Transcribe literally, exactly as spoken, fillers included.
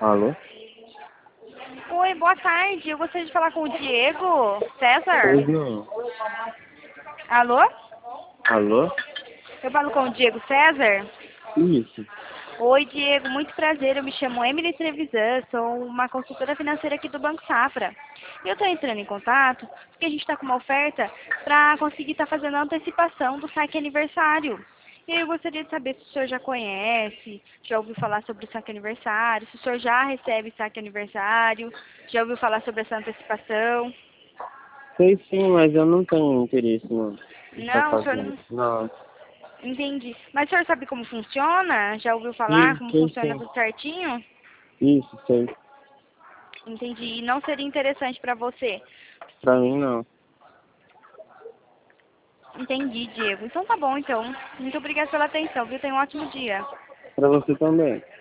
Alô? Oi, boa tarde. Eu gostaria de falar com o Diego César. Pois não. Alô? Alô? Eu falo com o Diego César? Isso. Oi, Diego. Muito prazer. Eu me chamo Emily Trevisan. Sou uma consultora financeira aqui do Banco Safra. E eu estou entrando em contato porque a gente está com uma oferta para conseguir estar fazendo a antecipação do saque aniversário. E aí eu gostaria de saber se o senhor já conhece, já ouviu falar sobre o saque aniversário, se o senhor já recebe saque aniversário, já ouviu falar sobre essa antecipação. Sei sim, mas eu não tenho interesse não. Em estar Não, o senhor fazendo. não... Não. Entendi. Mas o senhor sabe como funciona? Já ouviu falar Sim, como sim, funciona sim. tudo certinho? Isso, sei. Entendi. E não seria interessante para você? Pra mim não. Entendi, Diego. Então tá bom, então. Muito obrigada pela atenção, viu? Tenha um ótimo dia. Pra você também.